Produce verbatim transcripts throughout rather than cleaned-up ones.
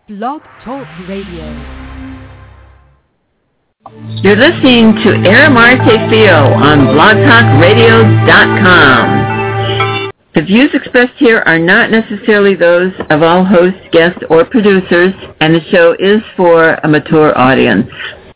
Blog Talk Radio. You're listening to Aramarte Fio on blog talk radio dot com. The views expressed here are not necessarily those of all hosts, guests, or producers, and the show is for a mature audience.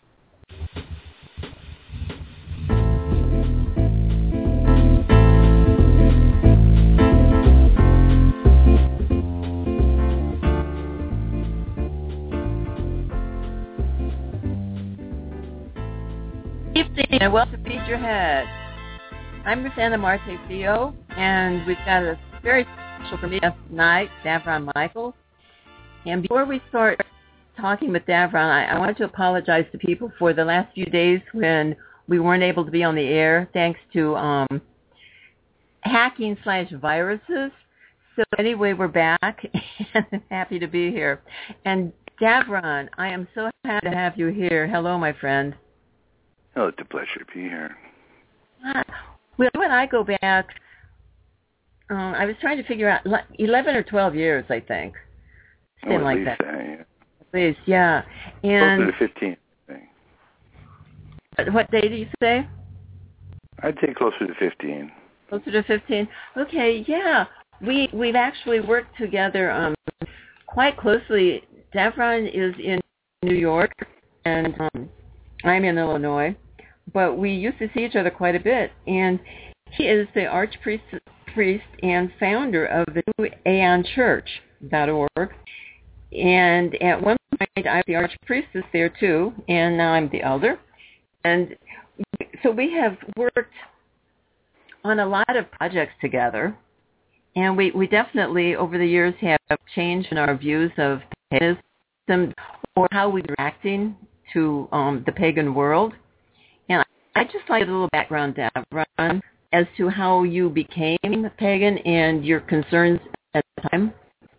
And welcome to Feed Your Head. I'm Miss Aramarte Fio, and we've got a very special for me tonight, Davron Michaels. And before we start talking with Davron, I, I want to apologize to people for the last few days when we weren't able to be on the air thanks to um, hacking slash viruses. So anyway, we're back, and I'm happy to be here. And Davron, I am so happy to have you here. Hello, my friend. Oh, it's a pleasure to be here. Well, when I go back, um, I was trying to figure out eleven or twelve years, I think. Something oh, like least, that. Uh, yeah. At least, yeah. And closer to fifteen, I think. What, what day do you say? I'd say closer to fifteen. Closer to fifteen. Okay, yeah. We we've actually worked together um, quite closely. Davron is in New York, and um, I'm in Illinois, but we used to see each other quite a bit, and he is the archpriest priest and founder of the New Aeon Church dot org, and at one point I was the archpriestess there too, and now I'm the elder, and so we have worked on a lot of projects together, and we, we definitely over the years have changed in our views of paganism or how we were acting to um, the pagan world. And I just like a little background, Davron, as to how you became pagan and your concerns at the time.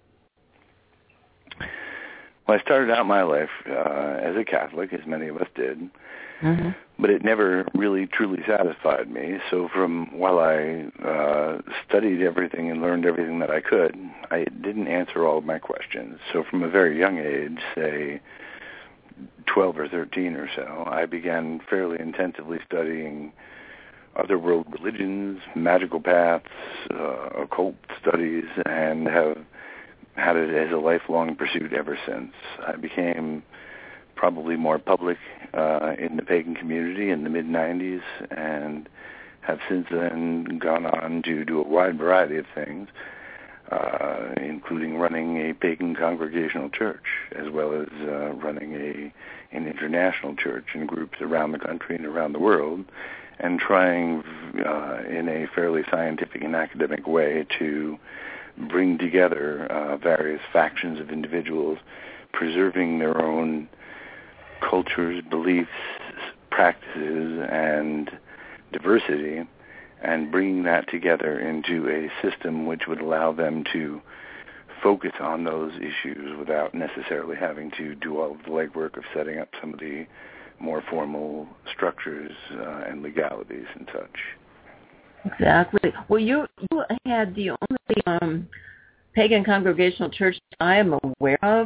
Well, I started out my life uh, as a Catholic, as many of us did, mm-hmm. but it never really truly satisfied me. So from while I uh, studied everything and learned everything that I could, I didn't answer all of my questions. So from a very young age, say twelve or thirteen or so, I began fairly intensively studying other world religions, magical paths, uh, occult studies, and have had it as a lifelong pursuit ever since. I became probably more public uh, in the pagan community in the mid nineties and have since then gone on to do a wide variety of things, Uh, including running a pagan congregational church, as well as uh, running a an international church in groups around the country and around the world, and trying uh, in a fairly scientific and academic way to bring together uh, various factions of individuals, preserving their own cultures, beliefs, practices, and diversity, and bringing that together into a system which would allow them to focus on those issues without necessarily having to do all of the legwork of setting up some of the more formal structures uh, and legalities and such. Exactly. Well, you you had the only um, pagan congregational church I am aware of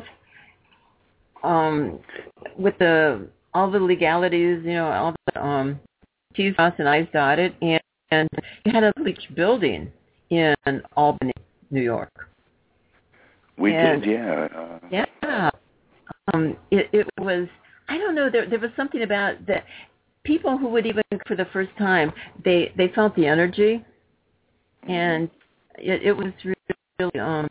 um, with the all the legalities, you know, all the um, T's crossed and I's dotted, and And you had a bleach building in Albany, New York. We and, did, yeah. Uh, yeah. Um, it, it was, I don't know, there, there was something about that. People who would even, for the first time, they, they felt the energy. And it, it was really um,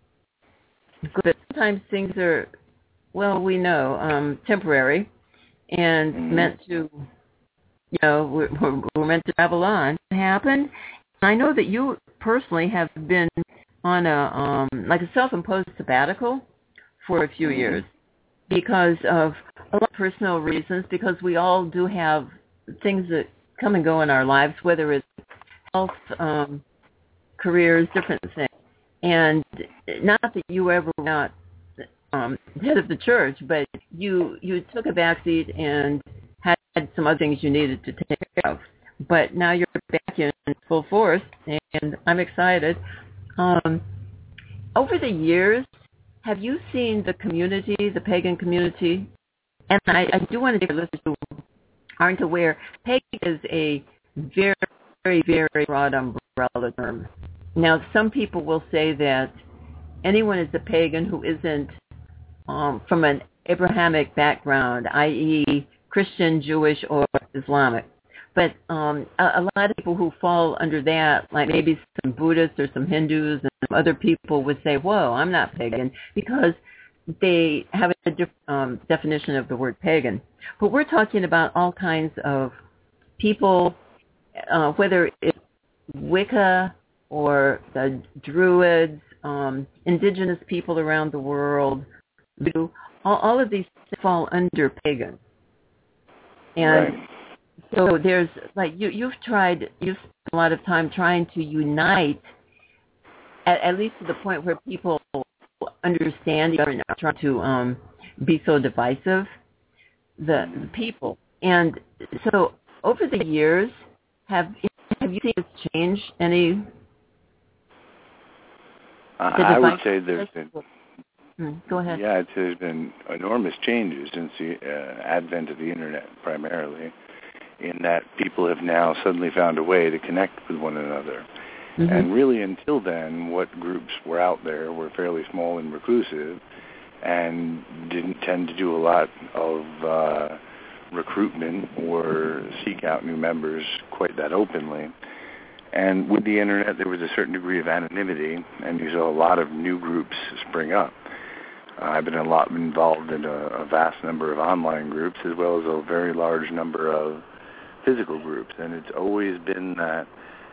good. Sometimes things are, well, we know, um, temporary and mm-hmm. meant to... You know, we're, we're, we're meant to travel on. It happened. I know that you personally have been on a um, like a self-imposed sabbatical for a few mm-hmm. years because of a lot of personal reasons. Because we all do have things that come and go in our lives, whether it's health, um, careers, different things. And not that you ever were not um, head of the church, but you you took a backseat and had some other things you needed to take care of. But now you're back in full force, and I'm excited. Um, over the years, have you seen the community, the pagan community? And I, I do want to say, listeners who aren't aware, pagan is a very, very, very broad umbrella term. Now, some people will say that anyone is a pagan who isn't um, from an Abrahamic background, that is. Christian, Jewish, or Islamic. But um, a, a lot of people who fall under that, like maybe some Buddhists or some Hindus, and some other people would say, whoa, I'm not pagan, because they have a different um, definition of the word pagan. But we're talking about all kinds of people, uh, whether it's Wicca or the Druids, um, indigenous people around the world, all, all of these fall under pagan. And right. so there's, like, you, you've tried, you've spent a lot of time trying to unite, at, at least to the point where people understand each other and not trying to um, be so divisive, the, the people. And so over the years, have have you seen this change any? Uh, I would say there's been... Hmm, go ahead. Yeah, I'd say there's been enormous changes since the uh, advent of the Internet, primarily, in that people have now suddenly found a way to connect with one another. Mm-hmm. And really, until then, what groups were out there were fairly small and reclusive and didn't tend to do a lot of uh, recruitment or seek out new members quite that openly. And with the Internet, there was a certain degree of anonymity, and you saw a lot of new groups spring up. Uh, I've been a lot involved in a, a vast number of online groups, as well as a very large number of physical groups. And it's always been that,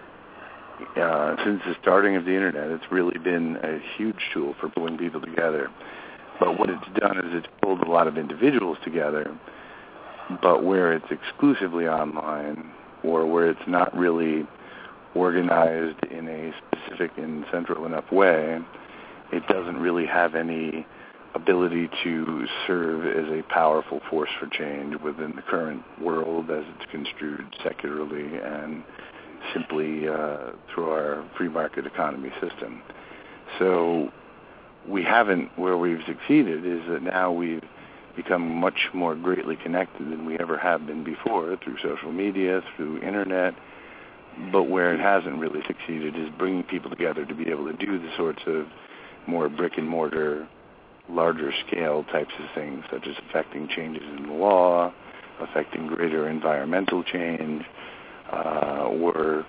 uh, since the starting of the Internet, it's really been a huge tool for pulling people together. But what it's done is it's pulled a lot of individuals together, but where it's exclusively online, or where it's not really organized in a specific and central enough way, it doesn't really have any ability to serve as a powerful force for change within the current world as it's construed secularly and simply uh, through our free market economy system. So we haven't, where we've succeeded is that now we've become much more greatly connected than we ever have been before through social media, through Internet. But where it hasn't really succeeded is bringing people together to be able to do the sorts of more brick-and-mortar, larger-scale types of things, such as affecting changes in the law, affecting greater environmental change, uh, or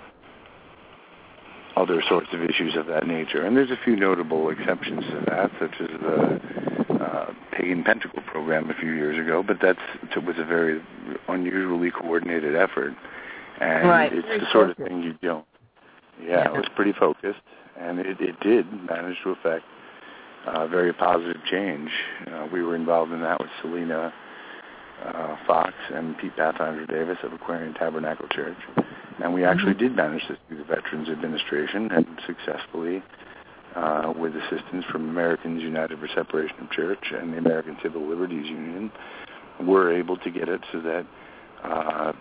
other sorts of issues of that nature. And there's a few notable exceptions to that, such as the uh, Pagan Pentacle program a few years ago, but that was a very unusually coordinated effort. And right. it's very the sort focused. of thing you don't. Yeah, yeah, it was pretty focused, and it, it did manage to affect uh, very positive change. Uh, we were involved in that with Selena uh, Fox and Pete Pathfinder Davis of Aquarian Tabernacle Church. And we actually mm-hmm. did manage this through the Veterans Administration, and successfully, uh, with assistance from Americans United for Separation of Church and the American Civil Liberties Union, were able to get it so that uh,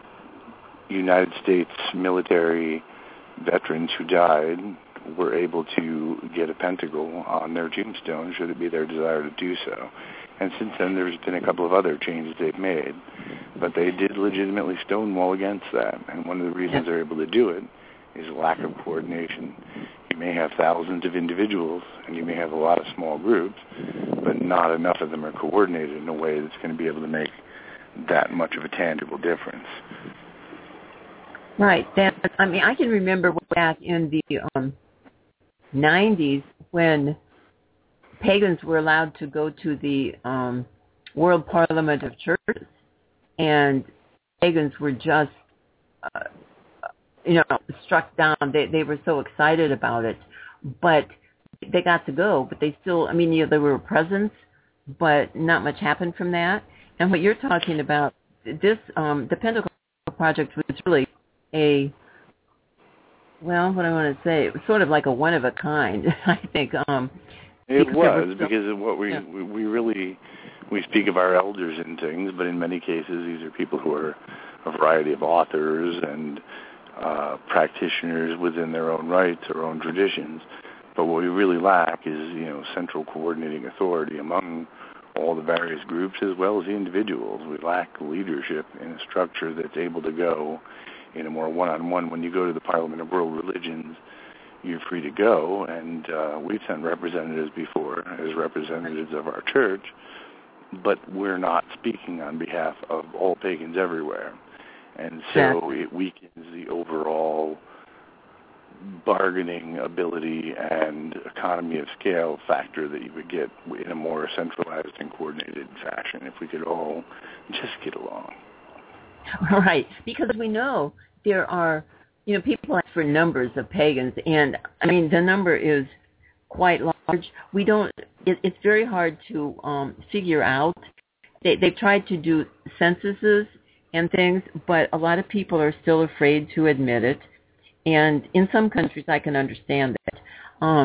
United States military veterans who died were able to get a pentacle on their tombstone should it be their desire to do so. And since then, there's been a couple of other changes they've made, but they did legitimately stonewall against that. And one of the reasons they're able to do it is lack of coordination. You may have thousands of individuals, and you may have a lot of small groups, but not enough of them are coordinated in a way that's going to be able to make that much of a tangible difference. Right. That, I mean, I can remember back in the um, nineties when pagans were allowed to go to the um, World Parliament of Churches, and pagans were just, uh, you know, struck down. They they were so excited about it, but they got to go. But they still, I mean, you know, there were presents, but not much happened from that. And what you're talking about, this, um, the Pentacle Project was really a, well, what I want to say, it was sort of like a one of a kind, I think. Um, it was, so, because of what we, yeah. we we really, we speak of our elders and things, but in many cases these are people who are a variety of authors and uh, practitioners within their own rights or own traditions. But what we really lack is, you know, central coordinating authority among all the various groups as well as the individuals. We lack leadership in a structure that's able to go in a more one-on-one. When you go to the Parliament of World Religions, you're free to go, and uh, we've sent representatives before as representatives of our church, but we're not speaking on behalf of all pagans everywhere. And so it weakens the overall bargaining ability and economy of scale factor that you would get in a more centralized and coordinated fashion if we could all just get along. Right, because we know there are, you know, people ask for numbers of pagans, and, I mean, the number is quite large. We don't, it, it's very hard to um, figure out. They, they've tried to do censuses and things, but a lot of people are still afraid to admit it. And in some countries, I can understand that. Um,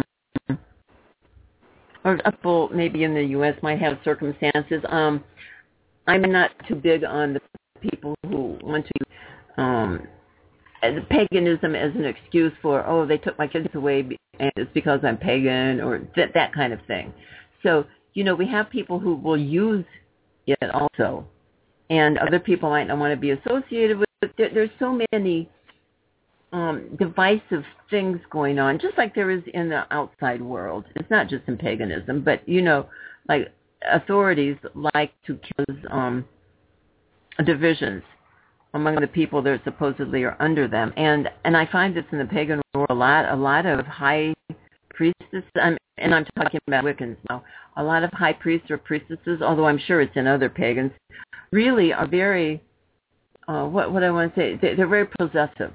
or people maybe in the U S might have circumstances. Um, I'm not too big on the people who want to um, as paganism as an excuse for, oh, they took my kids away and it's because I'm pagan, or that that kind of thing. So, you know, we have people who will use it also, and other people might not want to be associated with it. There, there's so many um, divisive things going on, just like there is in the outside world. It's not just in paganism, but, you know, like authorities like to cause um, divisions among the people that supposedly are under them. And and I find this in the pagan world a lot, a lot of high priestesses, I'm, and I'm talking about Wiccans now, a lot of high priests or priestesses, although I'm sure it's in other pagans, really are very, uh, what what I want to say, they, they're very possessive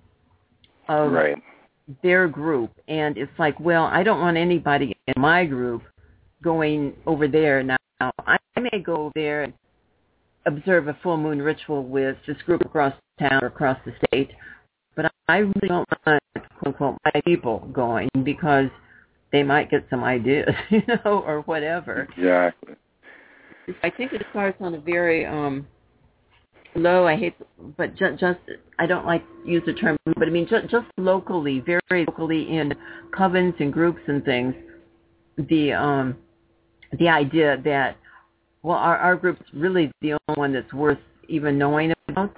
of right. their group. And it's like, well, I don't want anybody in my group going over there now. I may go there and observe a full moon ritual with this group across town or across the state, but I really don't want, quote unquote, my people going because they might get some ideas, you know, or whatever. Exactly. I think it starts on a very um, low, I hate, but just, just, I don't like to use the term, but I mean just, just locally, very locally in covens and groups and things, the um, the idea that, well, our, our group's really the only one that's worth even knowing about.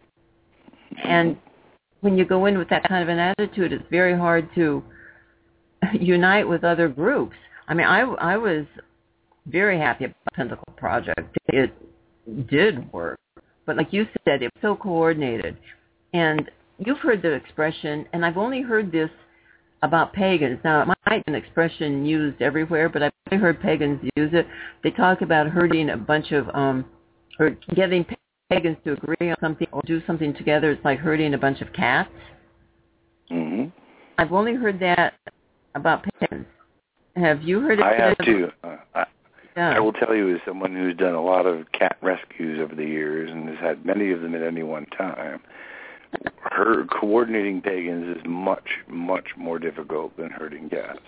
And when you go in with that kind of an attitude, it's very hard to unite with other groups. I mean, I, I was very happy about the Pentacle Project. It did work. But like you said, it was so coordinated. And you've heard the expression, and I've only heard this about pagans. Now, it might be an expression used everywhere, but I've only heard pagans use it. They talk about herding a bunch of, um, or getting pagans to agree on something or do something together. It's like herding a bunch of cats. Mm-hmm. I've only heard that about pagans. Have you heard it? I have too. Uh, I, yeah. I will tell you, as someone who's done a lot of cat rescues over the years and has had many of them at any one time, her coordinating pagans is much, much more difficult than herding cats.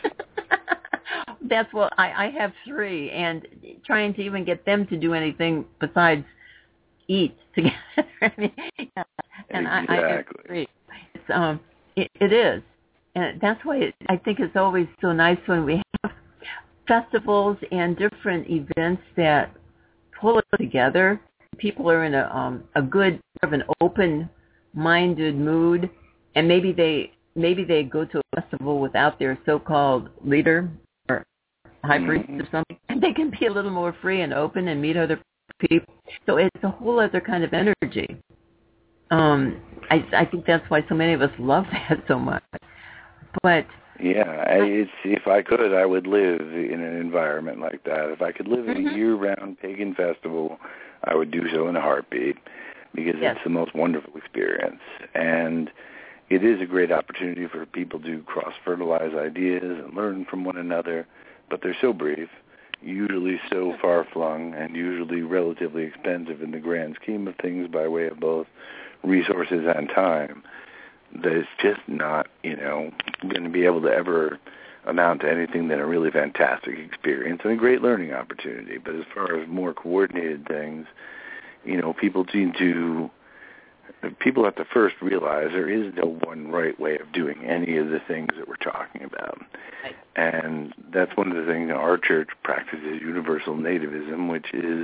That's what I, I have three, and trying to even get them to do anything besides eat together. I mean, yeah. And exactly. I, I have three. It's, um, it, it is, and that's why it, I think it's always so nice when we have festivals and different events that pull us together. People are in a um, a good, sort of an open-minded mood, and maybe they maybe they go to a festival without their so-called leader or high priest or something, and they can be a little more free and open and meet other people. So it's a whole other kind of energy. Um, I, I think that's why so many of us love that so much. But yeah, I, it's, if I could, I would live in an environment like that. If I could live in mm-hmm. a year-round pagan festival, I would do so in a heartbeat, because yes. it's the most wonderful experience. And it is a great opportunity for people to cross-fertilize ideas and learn from one another, but they're so brief, usually so far-flung, and usually relatively expensive in the grand scheme of things by way of both resources and time, that it's just not, you know, going to be able to ever amount to anything than a really fantastic experience and a great learning opportunity. But as far as more coordinated things, you know, people seem to people have to first realize there is no one right way of doing any of the things that we're talking about. Right. And that's one of the things that our church practices, universal nativism, which is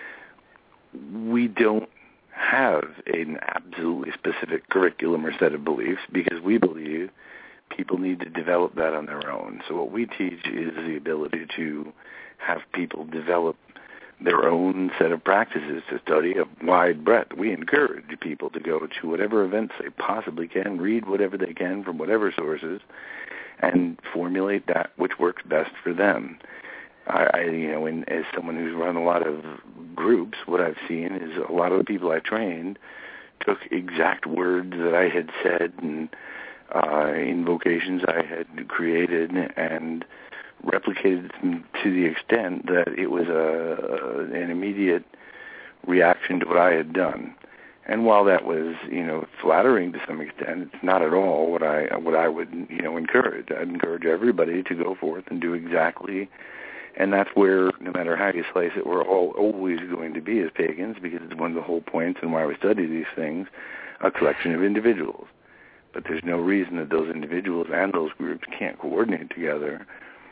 we don't have an absolutely specific curriculum or set of beliefs because we believe people need to develop that on their own. So what we teach is the ability to have people develop their own set of practices to study a wide breadth. We encourage people to go to whatever events they possibly can, read whatever they can from whatever sources, and formulate that which works best for them. I, I you know, in, as someone who's run a lot of groups, what I've seen is a lot of the people I trained took exact words that I had said and uh, invocations I had created and replicated them to the extent that it was a, an immediate reaction to what I had done. And while that was, you know, flattering to some extent, it's not at all what I what I would, you know, encourage. I'd encourage everybody to go forth and do exactly. And that's where, no matter how you slice it, we're all always going to be as pagans, because it's one of the whole points and why we study these things, a collection of individuals. But there's no reason that those individuals and those groups can't coordinate together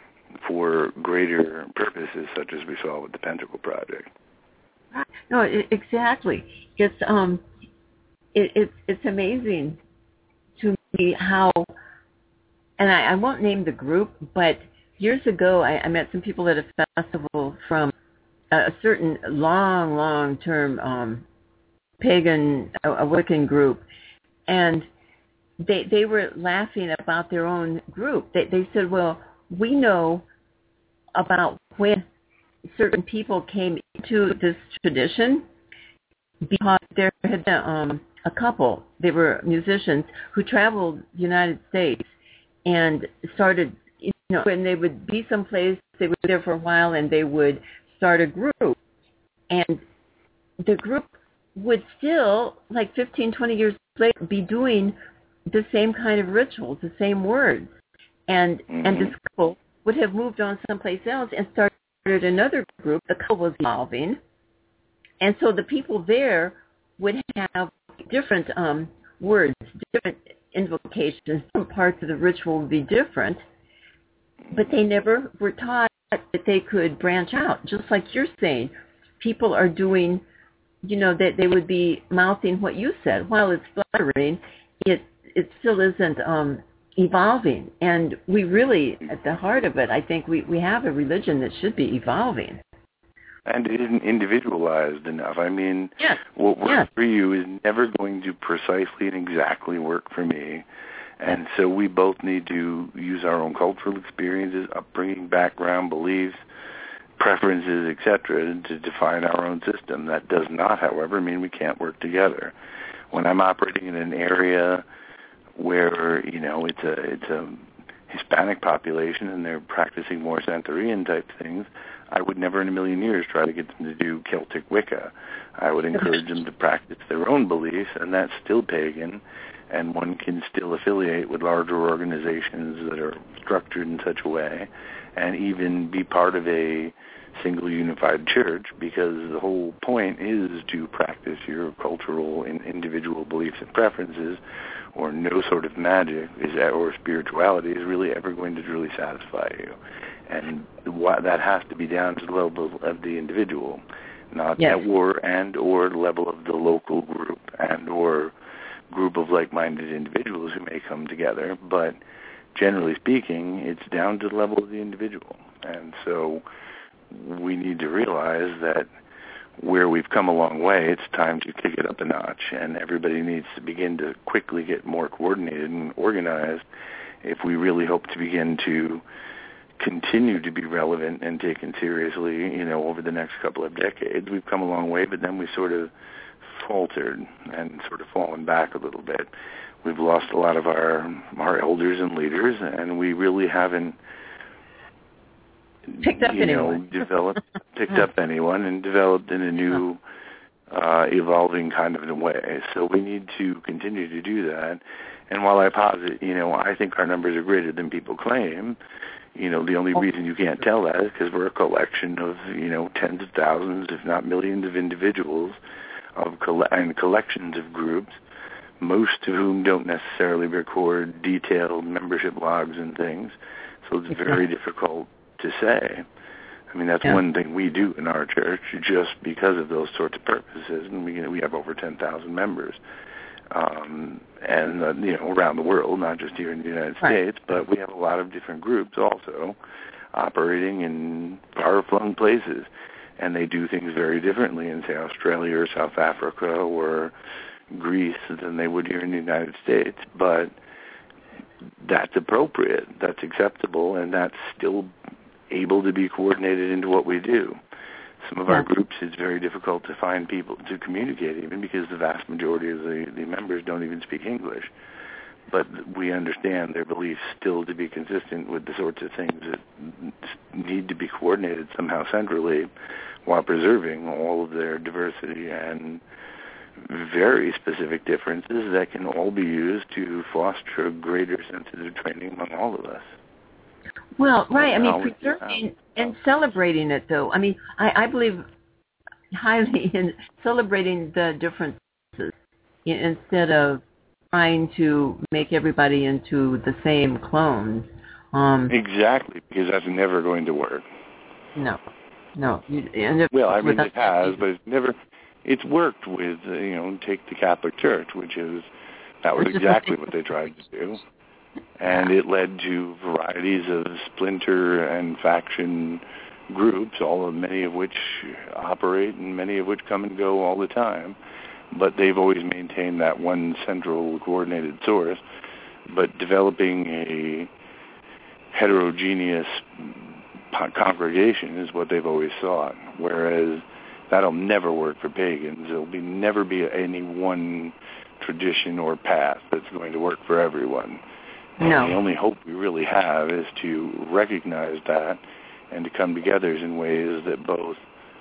for greater purposes, such as we saw with the Pentacle Project. No, it, exactly. It's um, it, it's it's amazing to me how, and I, I won't name the group, but years ago I, I met some people at a festival from a, a certain long, long-term um, pagan a, a Wiccan group, and they they were laughing about their own group. They they said, well, we know about when certain people came into this tradition because there had been um, a couple, they were musicians, who traveled the United States and started, you know, when they would be someplace, they would be there for a while and they would start a group. And the group would still, like fifteen, twenty years later, be doing the same kind of rituals, the same words. And mm-hmm. and this couple would have moved on someplace else and started another group. The couple was evolving. And so the people there would have different um, words, different invocations, different parts of the ritual would be different, but they never were taught that they could branch out. Just like you're saying, people are doing, you know, that they would be mouthing what you said. While it's flattering, it it still isn't um, evolving. And we really, at the heart of it, I think we, we have a religion that should be evolving. And it isn't individualized enough. I mean, yes. what works yes. for you is never going to precisely and exactly work for me. And so we both need to use our own cultural experiences, upbringing, background, beliefs, preferences, et cetera, to define our own system. That does not, however, mean we can't work together. When I'm operating in an area where, you know, it's a it's a Hispanic population and they're practicing more Santerian type things, I would never in a million years try to get them to do Celtic Wicca. I would encourage them to practice their own beliefs, and that's still pagan, and one can still affiliate with larger organizations that are structured in such a way and even be part of a single unified church, because the whole point is to practice your cultural and individual beliefs and preferences, or no sort of magic is or spirituality is really ever going to truly satisfy you. And that has to be down to the level of the individual, not yes. at war and or level of the local group and or group of like-minded individuals who may come together. But generally speaking, it's down to the level of the individual. And so we need to realize that where we've come a long way, it's time to kick it up a notch, and everybody needs to begin to quickly get more coordinated and organized if we really hope to begin to continue to be relevant and taken seriously, you know, over the next couple of decades. We've come a long way, but then we sort of faltered and sort of fallen back a little bit. We've lost a lot of our our elders and leaders, and we really haven't picked up you anyone. know, developed, picked up anyone and developed in a new, uh, evolving kind of a way. So we need to continue to do that. And while I posit, you know, I think our numbers are greater than people claim, you know, the only reason you can't tell that is because we're a collection of, you know, tens of thousands, if not millions of individuals of coll- and collections of groups most of whom don't necessarily record detailed membership logs and things, so it's very difficult to say. I mean, that's yeah. one thing we do in our church just because of those sorts of purposes, and we we have over ten thousand members, um, and uh, you know, around the world, not just here in the United right. States, but we have a lot of different groups also operating in far-flung places, and they do things very differently in, say, Australia or South Africa or Greece than they would here in the United States, but that's appropriate, that's acceptable, and that's still able to be coordinated into what we do. Some of yeah. our groups, it's very difficult to find people to communicate, even because the vast majority of the, the members don't even speak English. But we understand their beliefs still to be consistent with the sorts of things that need to be coordinated somehow centrally while preserving all of their diversity and very specific differences that can all be used to foster a greater sensitive training among all of us. Well, right. I mean, preserving and celebrating it, though. I mean, I, I believe highly in celebrating the differences instead of trying to make everybody into the same clones. Um, exactly, because that's never going to work. No, no. You, and well, I mean, it has, but it's never. It's worked with, uh, you know, take the Catholic Church, which is that was exactly what they tried to do. And it led to varieties of splinter and faction groups, all of many of which operate and many of which come and go all the time. But they've always maintained that one central coordinated source. But developing a heterogeneous congregation is what they've always sought, whereas that'll never work for pagans. There'll be never be any one tradition or path that's going to work for everyone. No. And the only hope we really have is to recognize that and to come together in ways that both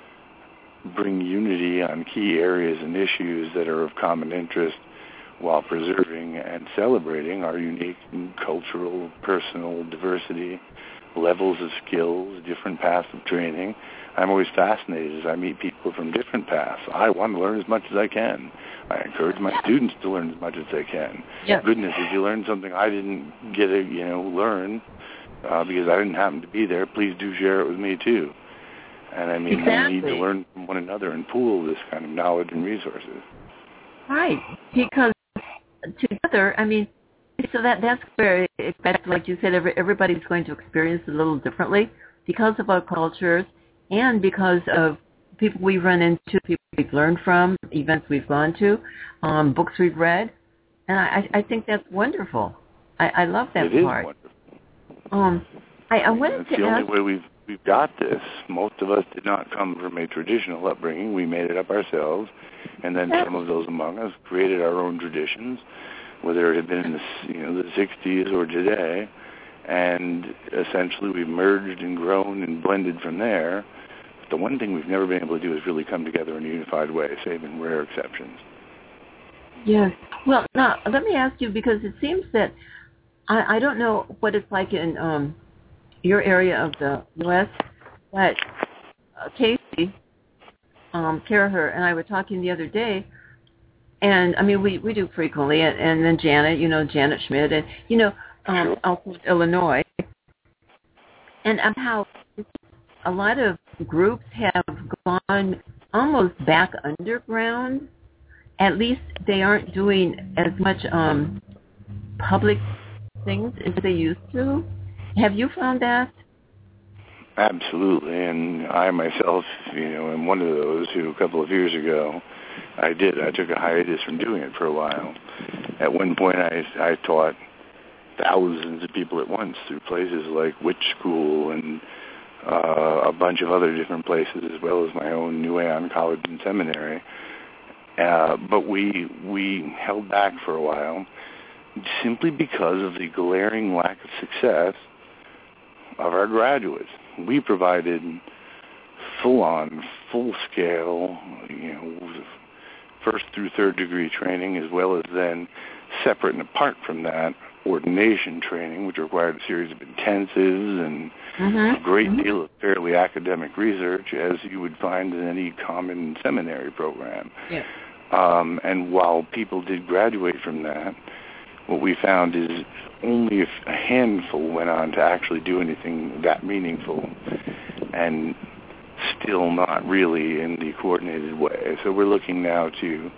bring unity on key areas and issues that are of common interest while preserving and celebrating our unique cultural, personal diversity, levels of skills, different paths of training. I'm always fascinated as I meet people from different paths. I want to learn as much as I can. I encourage my students to learn as much as they can. Yes. Goodness, if you learn something I didn't get to, you know, learn uh, because I didn't happen to be there, please do share it with me too. And I mean, exactly. we need to learn from one another and pool this kind of knowledge and resources. Right, because together, I mean, so that that's where, like you said, every, everybody's going to experience it a little differently because of our cultures and because of people we run into, people we've learned from, events we've gone to, um, books we've read, and I, I think that's wonderful. I, I love that it part. It is wonderful. Um, I, I wanted That's to the ask, only way we've we've got this. Most of us did not come from a traditional upbringing. We made it up ourselves, and then some of those among us created our own traditions, whether it had been in the you know the sixties or today, and essentially we've merged and grown and blended from there. But the one thing we've never been able to do is really come together in a unified way, save in rare exceptions. Yes. Well, now let me ask you, because it seems that I, I don't know what it's like in um, your area of the U S, but uh, Casey um, Caraher and I were talking the other day, and I mean we, we do frequently, and, and then Janet, you know, Janet Schmidt, and you know, um, also Illinois, and um, how a lot of groups have gone almost back underground. At least they aren't doing as much um, public things as they used to. Have you found that? Absolutely, and I myself, you know, am one of those who a couple of years ago, I did. I took a hiatus from doing it for a while. At one point, I, I taught thousands of people at once through places like Witch School and uh, a bunch of other different places, as well as my own New Aeon College and Seminary. Uh, but we we held back for a while simply because of the glaring lack of success of our graduates. We provided full-on, full-scale, you know, first through third degree training, as well as then separate and apart from that, ordination training, which required a series of intensives and mm-hmm. a great mm-hmm. deal of fairly academic research, as you would find in any common seminary program. Yeah. Um, and while people did graduate from that, what we found is only a handful went on to actually do anything that meaningful, and still not really in the coordinated way. So we're looking now to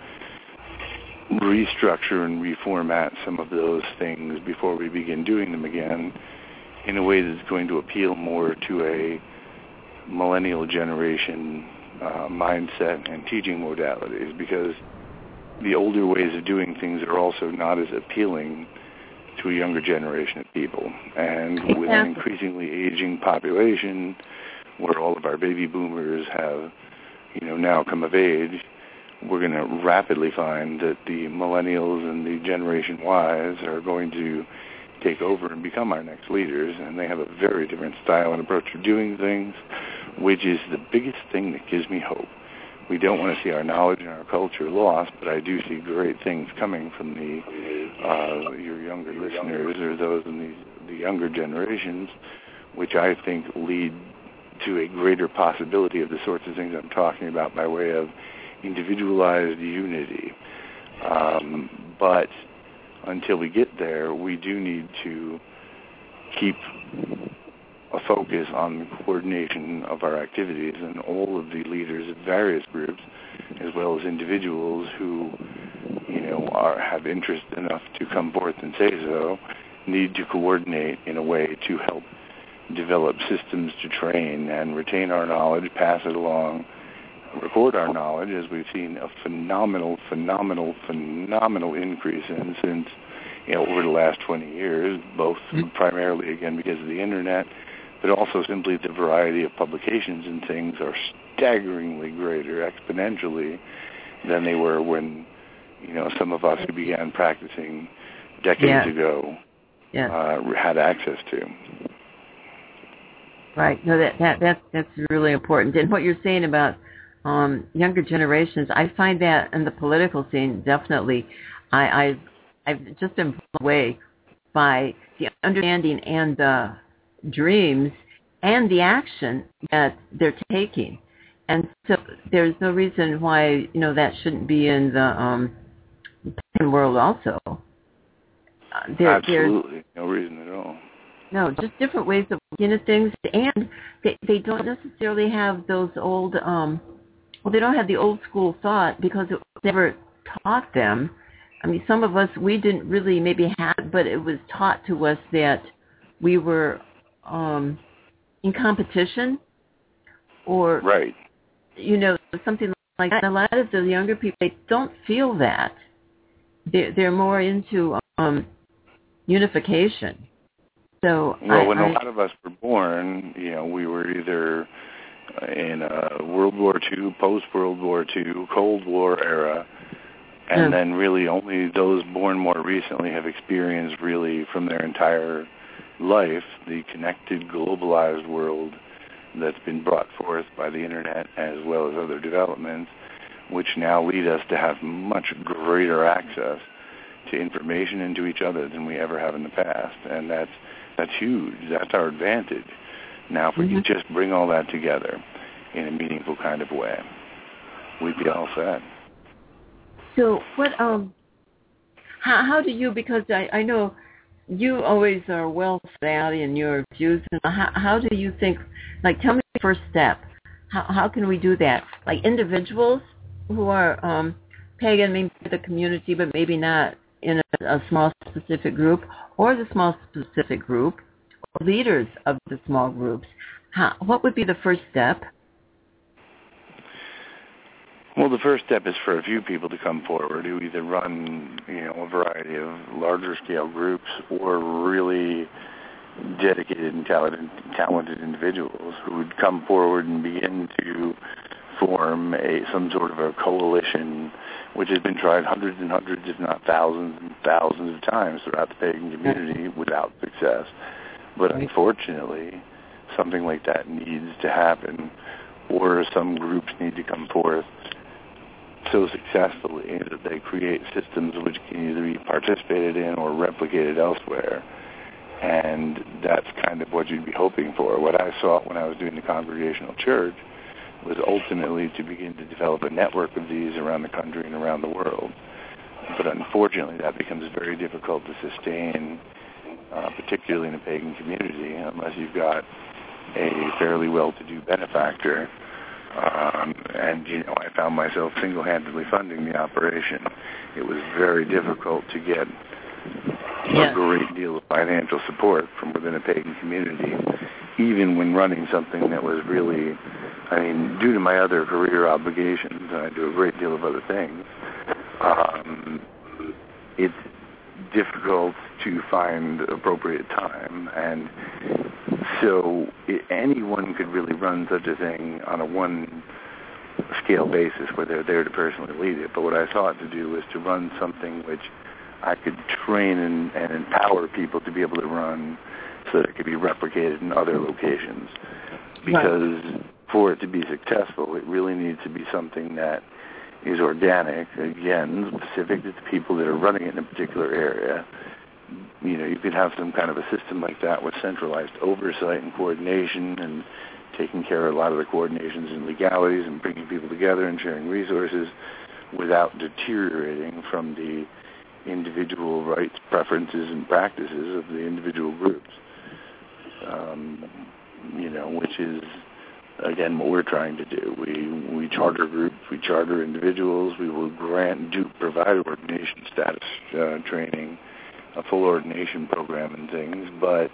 restructure and reformat some of those things before we begin doing them again in a way that's going to appeal more to a millennial generation uh, mindset and teaching modalities, because the older ways of doing things are also not as appealing to a younger generation of people. And exactly. With an increasingly aging population, where all of our baby boomers have, you know, now come of age, we're going to rapidly find that the millennials and the Generation Ys are going to take over and become our next leaders, and they have a very different style and approach of doing things, which is the biggest thing that gives me hope. We don't want to see our knowledge and our culture lost, but I do see great things coming from the uh, your younger listeners or those in the, the younger generations, which I think lead to a greater possibility of the sorts of things I'm talking about by way of individualized unity. Um, but until we get there, we do need to keep a focus on the coordination of our activities, and all of the leaders of various groups, as well as individuals who, you know, are have interest enough to come forth and say so, need to coordinate in a way to help develop systems to train and retain our knowledge, pass it along, record our knowledge, as we've seen a phenomenal, phenomenal, phenomenal increase in since, you know, over the last twenty years, both mm-hmm. primarily, again, because of the Internet, but also simply the variety of publications and things are staggeringly greater, exponentially, than they were when, you know, some of us who began practicing decades yeah. ago yeah. Uh, had access to. Right. No, that that that's that's really important. And what you're saying about um, younger generations, I find that in the political scene definitely. I, I've I've just been blown away by the understanding and the dreams and the action that they're taking, and so there's no reason why, you know, that shouldn't be in the um, world also. Uh, there, Absolutely, no reason at all. No, just different ways of looking at things, and they they don't necessarily have those old, um, well, they don't have the old school thought because it was never taught them. I mean, some of us, we didn't really maybe have, but it was taught to us that we were um, in competition, or, right. you know, something like that. And a lot of the younger people, they don't feel that. They're, they're more into um, unification. So well, I, when I, a lot of us were born, you know, we were either in a World War Two, post-World War Two, Cold War era, and mm. then really only those born more recently have experienced really from their entire life the connected, globalized world that's been brought forth by the Internet as well as other developments, which now lead us to have much greater access to information and to each other than we ever have in the past. And that's That's huge. That's our advantage. Now, if we mm-hmm. could just bring all that together in a meaningful kind of way, we'd be all set. So what, um, how, how do you, because I, I know you always are well savvy in your views, and how, how do you think, like, tell me the first step. How, how can we do that? Like individuals who are um, pagan, maybe the community, but maybe not in a, a small specific group, or the small specific group, or leaders of the small groups. How, what would be the first step? Well, the first step is for a few people to come forward who either run, you know, a variety of larger scale groups or really dedicated and talented, talented individuals who would come forward and begin to form a some sort of a coalition, which has been tried hundreds and hundreds, if not thousands and thousands of times throughout the pagan community without success. But unfortunately, something like that needs to happen, or some groups need to come forth so successfully that they create systems which can either be participated in or replicated elsewhere. And that's kind of what you'd be hoping for. What I saw when I was doing the Congregational Church, was ultimately to begin to develop a network of these around the country and around the world. But unfortunately, that becomes very difficult to sustain, uh, particularly in a pagan community, unless you've got a fairly well-to-do benefactor. Um, and, you know, I found myself single-handedly funding the operation. It was very difficult to get yeah. a great deal of financial support from within a pagan community, even when running something that was really, I mean, due to my other career obligations, and I do a great deal of other things, um, it's difficult to find appropriate time. And so it, anyone could really run such a thing on a one-scale basis where they're there to personally lead it. But what I sought to do was to run something which I could train and, and empower people to be able to run so that it could be replicated in other locations. Because right. for it to be successful, it really needs to be something that is organic, again, specific to the people that are running it in a particular area. You know, you could have some kind of a system like that with centralized oversight and coordination and taking care of a lot of the coordinations and legalities and bringing people together and sharing resources without deteriorating from the individual rights, preferences, and practices of the individual groups. Um, you know, which is, again, what we're trying to do. We we charter groups, we charter individuals, we will grant, do provide ordination status uh, training, a full ordination program and things, but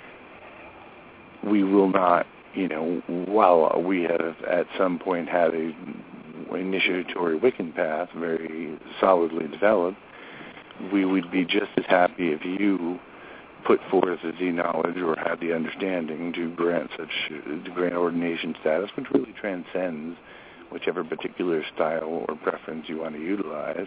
we will not, you know, while we have at some point had a initiatory Wiccan path very solidly developed, we would be just as happy if you put forth the knowledge or had the understanding to grant such to grant ordination status, which really transcends whichever particular style or preference you want to utilize,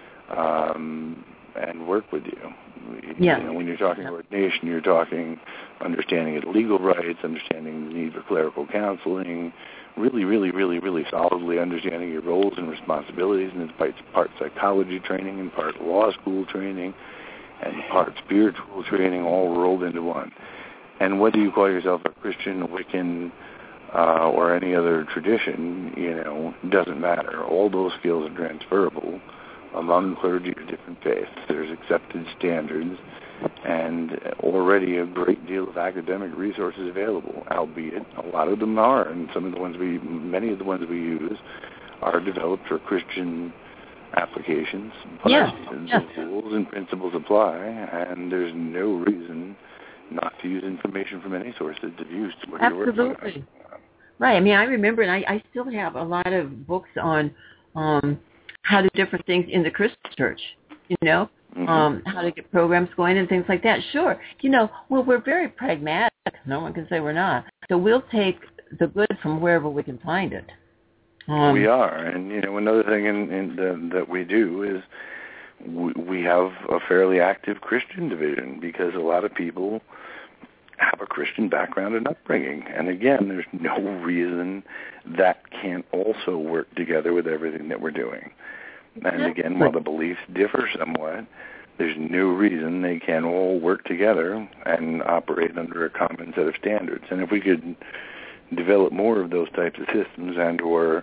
um, and work with you. Yeah. You know, when you're talking yeah. ordination, you're talking understanding of legal rights, understanding the need for clerical counseling, really, really, really, really solidly understanding your roles and responsibilities, and it's part psychology training and part law school training and part spiritual training, all rolled into one. And whether you call yourself a Christian, a Wiccan, uh, or any other tradition, you know, doesn't matter. All those skills are transferable among clergy of different faiths. There's accepted standards and already a great deal of academic resources available, albeit a lot of them are, and some of the ones we, many of the ones we use are developed for Christian applications, but yeah. the yeah. rules and principles apply, and there's no reason not to use information from any source that's of use to what you're working on. Absolutely. Right. I mean, I remember, and I, I still have a lot of books on um, how to do different things in the Christian church, you know, mm-hmm. um, how to get programs going and things like that. Sure. You know, well, we're very pragmatic. No one can say we're not. So we'll take the good from wherever we can find it. Um, we are, and you know, another thing in, in the, that we do is we, we have a fairly active Christian division because a lot of people have a Christian background and upbringing, and again, there's no reason that can't also work together with everything that we're doing. And again, while the beliefs differ somewhat, there's no reason they can't all work together and operate under a common set of standards. And if we could develop more of those types of systems and or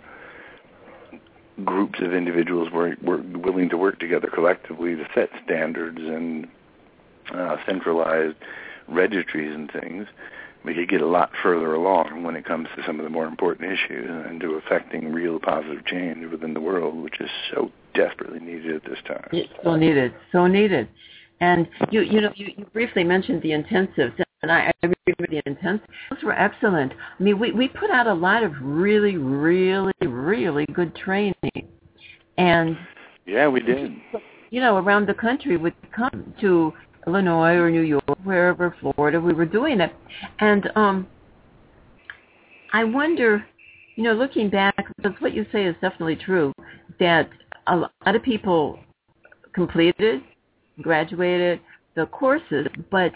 groups of individuals were, were willing to work together collectively to set standards and uh, centralized registries and things, we could get a lot further along when it comes to some of the more important issues and to affecting real positive change within the world, which is so desperately needed at this time. It's so needed, so needed. And you, you know, you, you briefly mentioned the intensives, and I, I remember the intensives. Those were excellent. I mean, we, we put out a lot of really, really, really good training. And yeah, we did. You know, around the country would come to Illinois or New York, wherever, Florida, we were doing it. And um, I wonder, you know, looking back, because what you say is definitely true, that a lot of people completed, graduated the courses, but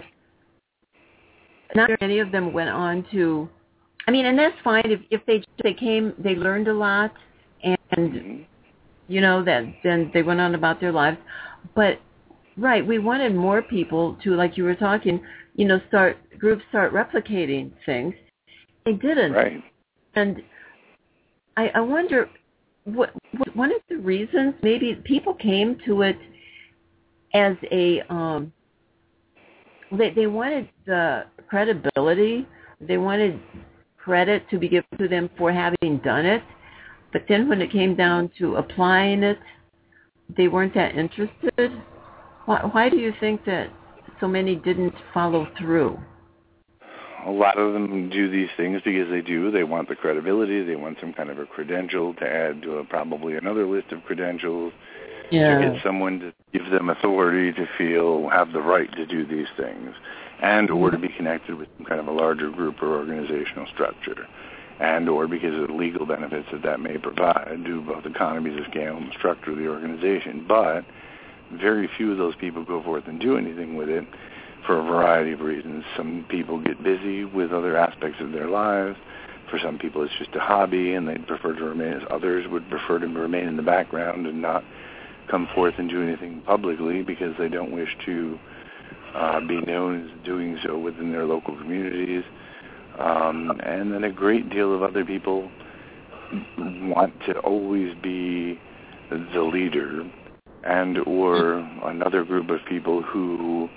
not many of them went on to, I mean, and that's fine if, if they they came, they learned a lot, and, you know, that then they went on about their lives. But, right, we wanted more people to, like you were talking, you know, start, groups start replicating things. They didn't. Right. And I, I wonder what, what one of the reasons maybe people came to it as a um, they they wanted the credibility, they wanted credit to be given to them for having done it, but then when it came down to applying it, they weren't that interested. Why, why do you think that so many didn't follow through? A lot of them do these things because they do. They want the credibility. They want some kind of a credential to add to a, probably another list of credentials. Yeah. To get someone to give them authority to feel have the right to do these things, and or to be connected with some kind of a larger group or organizational structure, and or because of the legal benefits that that may provide to both economies of scale and the structure of the organization. But very few of those people go forth and do anything with it for a variety of reasons. Some people get busy with other aspects of their lives. For some people it's just a hobby and they'd prefer to remain, others would prefer to remain in the background and not come forth and do anything publicly because they don't wish to uh, be known as doing so within their local communities. Um, and then a great deal of other people want to always be the leader, and or another group of people who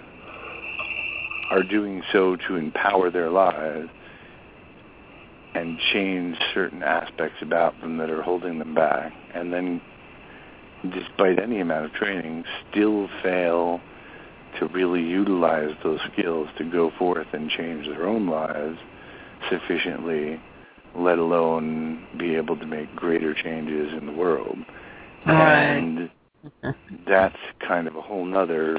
are doing so to empower their lives and change certain aspects about them that are holding them back, and then despite any amount of training, still fail to really utilize those skills to go forth and change their own lives sufficiently, let alone be able to make greater changes in the world. Right. And that's kind of a whole nother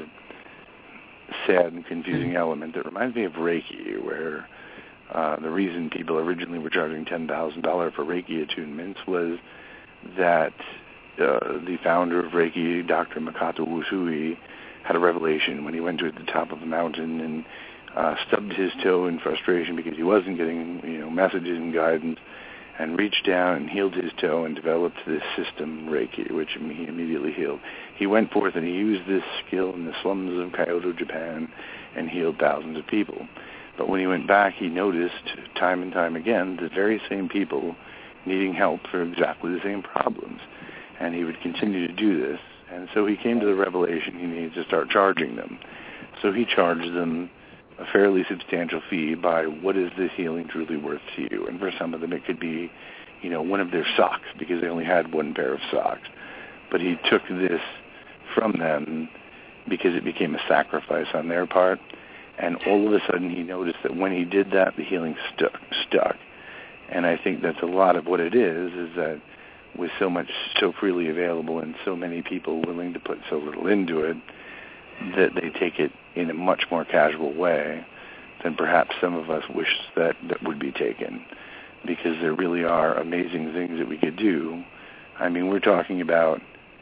sad and confusing element that reminds me of Reiki, where uh, the reason people originally were charging ten thousand dollars for Reiki attunements was that Uh, the founder of Reiki, Doctor Makoto Usui, had a revelation when he went to the top of a mountain and uh, stubbed his toe in frustration because he wasn't getting, you know, messages and guidance, and reached down and healed his toe and developed this system, Reiki, which he immediately healed. He went forth and he used this skill in the slums of Kyoto, Japan, and healed thousands of people. But when he went back, he noticed time and time again the very same people needing help for exactly the same problems. And he would continue to do this. And so he came to the revelation he needed to start charging them. So he charged them a fairly substantial fee by what is this healing truly worth to you? And for some of them it could be, you know, one of their socks because they only had one pair of socks. But he took this from them because it became a sacrifice on their part. And all of a sudden he noticed that when he did that, the healing stuck. stuck. And I think that's a lot of what it is, is that with so much so freely available and so many people willing to put so little into it, that they take it in a much more casual way than perhaps some of us wish that, that would be taken, because there really are amazing things that we could do. I mean, we're talking about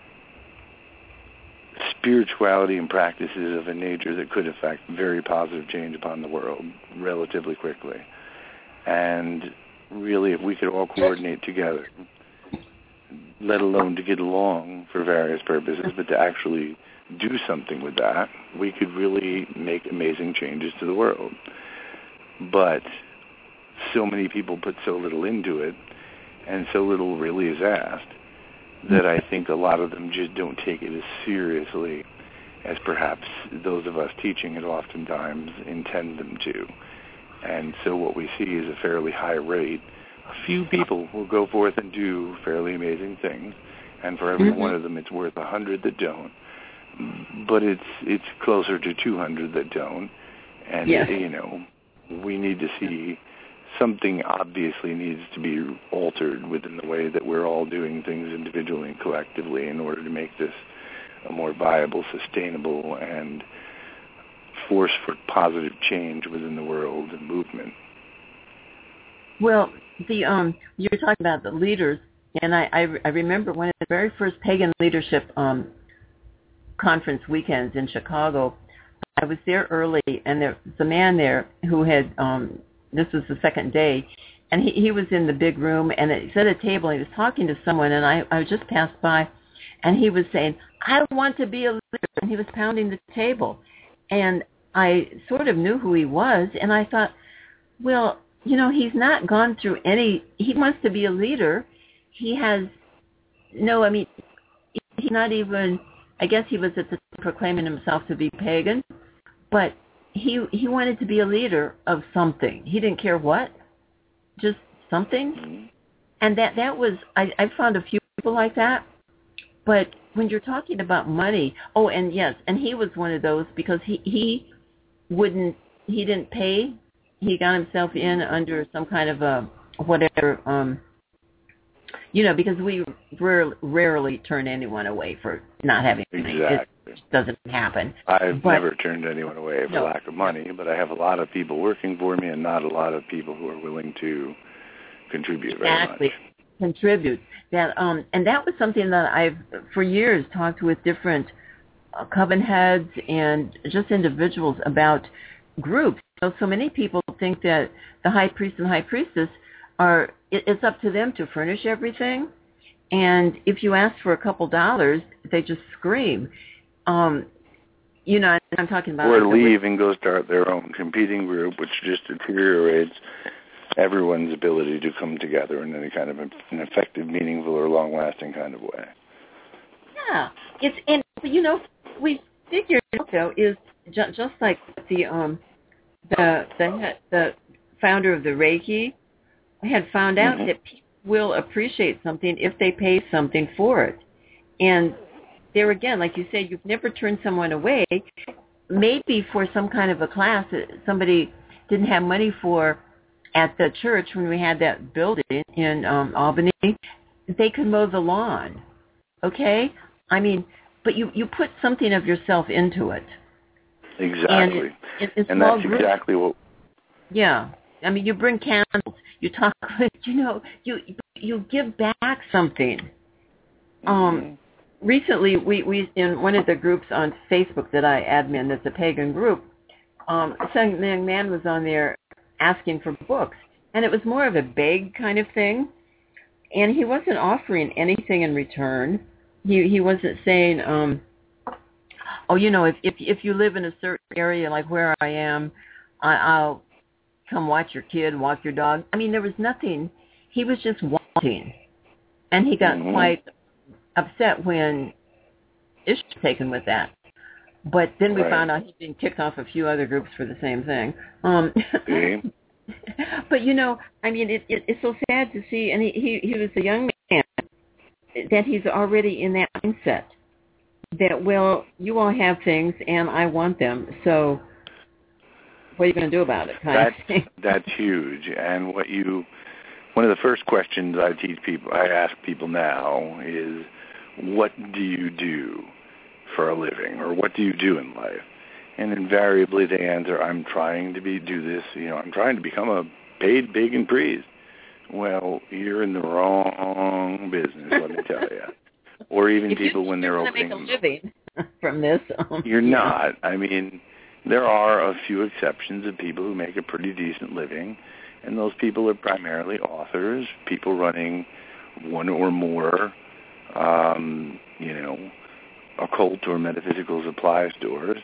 spirituality and practices of a nature that could affect very positive change upon the world relatively quickly. And really, if we could all coordinate together, let alone to get along for various purposes, but to actually do something with that, we could really make amazing changes to the world. But so many people put so little into it, and so little really is asked, that I think a lot of them just don't take it as seriously as perhaps those of us teaching it oftentimes intend them to. And so what we see is a fairly high rate. A few people will go forth and do fairly amazing things, and for every mm-hmm. one of them it's worth a hundred that don't. But it's it's closer to two hundred that don't. And, yeah. you know, we need to see something obviously needs to be altered within the way that we're all doing things individually and collectively in order to make this a more viable, sustainable, and force for positive change within the world and movement. Well, the um, you were talking about the leaders, and I, I, I remember one of the very first pagan leadership um, conference weekends in Chicago. I was there early, and there was a man there who had, um, this was the second day, and he, he was in the big room, and he was at a table, and he was talking to someone, and I, I just passed by, and he was saying, I want to be a leader, and he was pounding the table. And I sort of knew who he was, and I thought, well, you know, he's not gone through any, he wants to be a leader. He has, no, I mean, he's not even, I guess he was at the time proclaiming himself to be pagan, but he he wanted to be a leader of something. He didn't care what, just something. And that, that was, I, I found a few people like that. But when you're talking about money, oh, and yes, and he was one of those because he, he wouldn't, he didn't pay. He got himself in under some kind of a, whatever, um, you know, because we rare, rarely turn anyone away for not having money. Exactly. It doesn't happen. I've but, never turned anyone away for no, lack of money, but I have a lot of people working for me and not a lot of people who are willing to contribute exactly. very much. Contribute. That, um, and that was something that I've, for years, talked with different uh, coven heads and just individuals about groups. So, so many people think that the high priest and high priestess are, it, it's up to them to furnish everything. And if you ask for a couple dollars, they just scream. Um, you know, I'm talking about... Or like leave the, and go start their own competing group, which just deteriorates everyone's ability to come together in any kind of an effective, meaningful, or long-lasting kind of way. Yeah. It's, and, you know, we figured out, though, is ju- just like the... um. The, the the founder of the Reiki had found out mm-hmm. that people will appreciate something if they pay something for it. And there again, like you said, you've never turned someone away. Maybe for some kind of a class that somebody didn't have money for at the church when we had that building in um, Albany, they could mow the lawn. Okay? I mean, but you, you put something of yourself into it. Exactly. And, it, and that's groups, exactly what... Yeah. I mean, you bring candles. You talk, you know, you you give back something. Mm-hmm. Um, recently, we, we, in one of the groups on Facebook that I admin, that's a pagan group, um, some young man was on there asking for books. And it was more of a beg kind of thing. And he wasn't offering anything in return. He he wasn't saying... um. Oh, you know, if, if if you live in a certain area like where I am, I, I'll come watch your kid, walk your dog. I mean, there was nothing. He was just wanting. And he got mm-hmm. quite upset when Ish was taken with that. But then we right. found out he'd been kicked off a few other groups for the same thing. Um, mm-hmm. But, you know, I mean, it, it, it's so sad to see, and he, he, he was a young man, that he's already in that mindset. That, well, you all have things, and I want them, so what are you going to do about it? Kind that's, of thing. That's huge. And what you, one of the first questions I teach people, I ask people now is, what do you do for a living, or what do you do in life? And invariably they answer, I'm trying to be do this, you know, I'm trying to become a paid pagan priest. Well, you're in the wrong business, let me tell you. Or even if people you, when they're you're opening. Make a living from this. Um, you're yeah. not. I mean, there are a few exceptions of people who make a pretty decent living, and those people are primarily authors, people running one or more, um, you know, occult or metaphysical supply stores,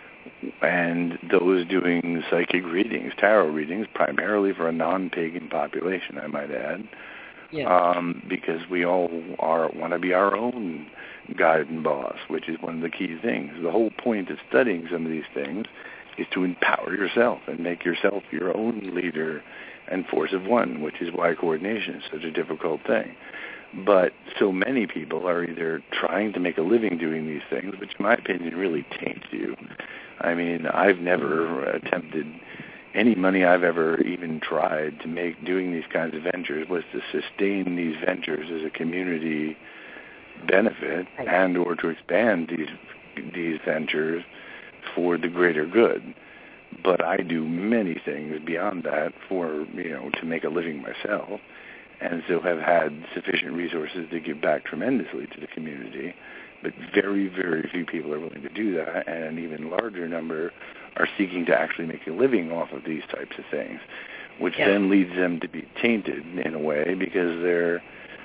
and those doing psychic readings, tarot readings, primarily for a non-pagan population, I might add. Yeah. Um, because we all are want to be our own guide and boss, which is one of the key things. The whole point of studying some of these things is to empower yourself and make yourself your own leader and force of one, which is why coordination is such a difficult thing. But so many people are either trying to make a living doing these things, which in my opinion really taints you. I mean, I've never attempted... Any money I've ever even tried to make doing these kinds of ventures was to sustain these ventures as a community benefit and or to expand these these ventures for the greater good. But I do many things beyond that for, you know, to make a living myself, and so have had sufficient resources to give back tremendously to the community. But very, very few people are willing to do that, and an even larger number are seeking to actually make a living off of these types of things, which yeah. then leads them to be tainted in a way because they're,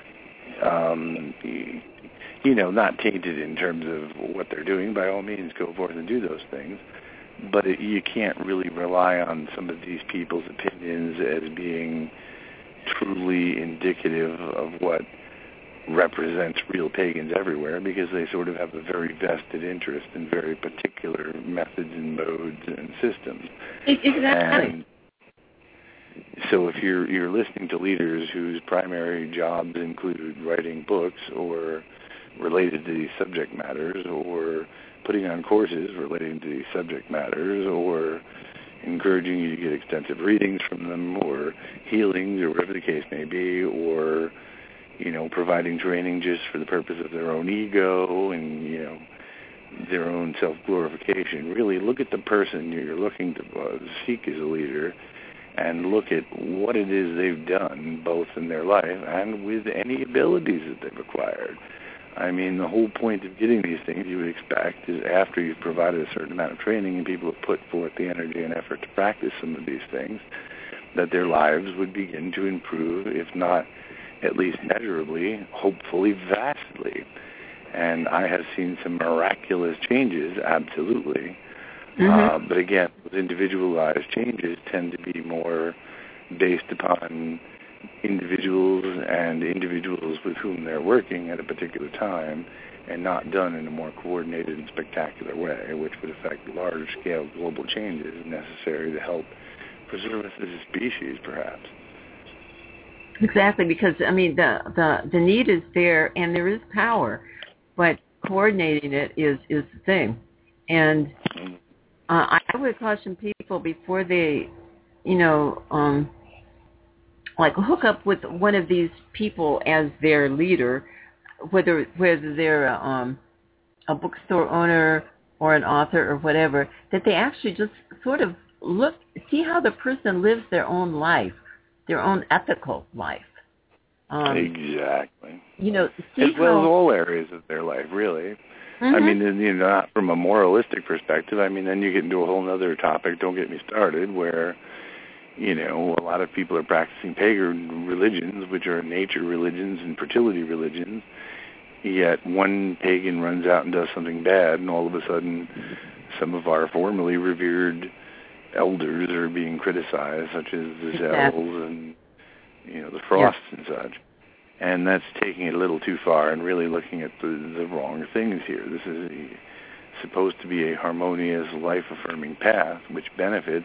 um, you know, not tainted in terms of what they're doing. By all means, go forth and do those things. but it, you can't really rely on some of these people's opinions as being truly indicative of what represents real pagans everywhere, because they sort of have a very vested interest in very particular methods and modes and systems. Exactly. And so if you're you're listening to leaders whose primary jobs include writing books or related to these subject matters, or putting on courses relating to these subject matters, or encouraging you to get extensive readings from them, or healings, or whatever the case may be, or, you know, providing training just for the purpose of their own ego and, you know, their own self-glorification. Really look at the person you're looking to uh, seek as a leader, and look at what it is they've done, both in their life and with any abilities that they've acquired. I mean, the whole point of getting these things, you would expect, is after you've provided a certain amount of training and people have put forth the energy and effort to practice some of these things, that their lives would begin to improve, if not at least measurably, hopefully vastly. And I have seen some miraculous changes, absolutely. Mm-hmm. Uh, but again, those individualized changes tend to be more based upon individuals and individuals with whom they're working at a particular time, and not done in a more coordinated and spectacular way, which would affect large-scale global changes necessary to help preserve us as a species, perhaps. Exactly, because, I mean, the, the, the need is there, and there is power, but coordinating it is, is the thing. And uh, I would caution people before they, you know, um, like hook up with one of these people as their leader, whether whether they're a, um, a bookstore owner or an author or whatever, that they actually just sort of look, see how the person lives their own life, their own ethical life. Um, exactly. You know, see as well how, as all areas of their life, really. Mm-hmm. I mean, you know, not from a moralistic perspective. I mean, then you get into a whole other topic, don't get me started, where, you know, a lot of people are practicing pagan religions, which are nature religions and fertility religions, yet one pagan runs out and does something bad, and all of a sudden some of our formerly revered elders are being criticized, such as the Exactly. Zells and, you know, the Frosts yeah. and such. And that's taking it a little too far and really looking at the, the wrong things here. This is a, supposed to be a harmonious, life-affirming path which benefits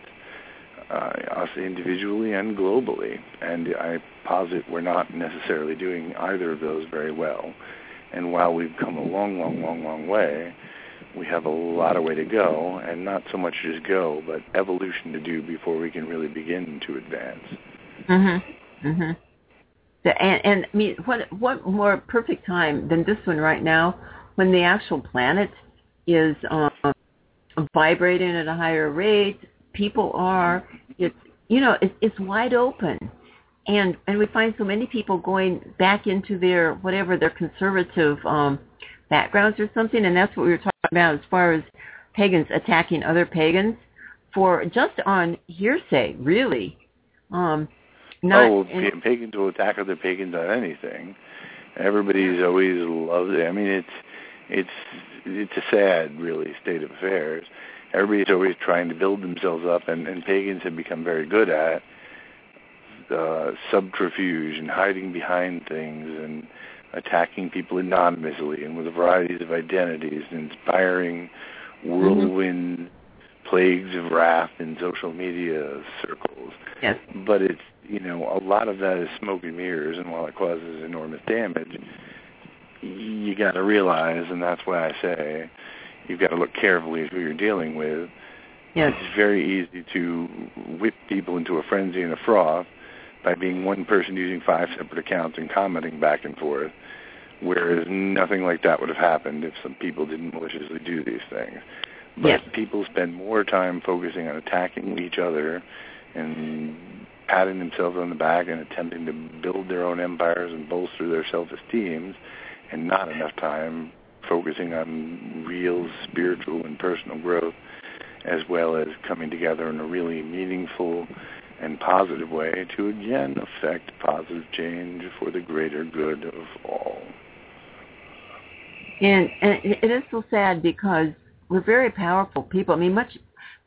Uh, us individually and globally, and I posit we're not necessarily doing either of those very well. And while we've come a long, long, long, long way, we have a lot of way to go, and not so much just go, but evolution to do before we can really begin to advance. Mm-hmm. Mm-hmm. The, and, and I mean, what what more perfect time than this one right now, when the actual planet is um, vibrating at a higher rate. People are, it's, you know, it's, it's wide open. And and we find so many people going back into their, whatever, their conservative um, backgrounds or something, and that's what we were talking about as far as pagans attacking other pagans for just on hearsay, really. Um, not oh, well, in, pagans will attack other pagans on anything. Everybody's always loved it. I mean, it's, it's, it's a sad, really, state of affairs. Everybody's always trying to build themselves up, and, and pagans have become very good at uh, subterfuge and hiding behind things and attacking people anonymously and with varieties of identities and inspiring whirlwind mm-hmm. plagues of wrath in social media circles. Yes. But it's, you know, a lot of that is smoke and mirrors, and while it causes enormous damage, you got to realize, and that's why I say, you've got to look carefully at who you're dealing with. Yes. It's very easy to whip people into a frenzy and a froth by being one person using five separate accounts and commenting back and forth, whereas nothing like that would have happened if some people didn't maliciously do these things. But yes. people spend more time focusing on attacking each other and patting themselves on the back and attempting to build their own empires and bolster their self-esteem, and not enough time focusing on real spiritual and personal growth, as well as coming together in a really meaningful and positive way to, again, affect positive change for the greater good of all. And, and it is so sad because we're very powerful people. I mean, much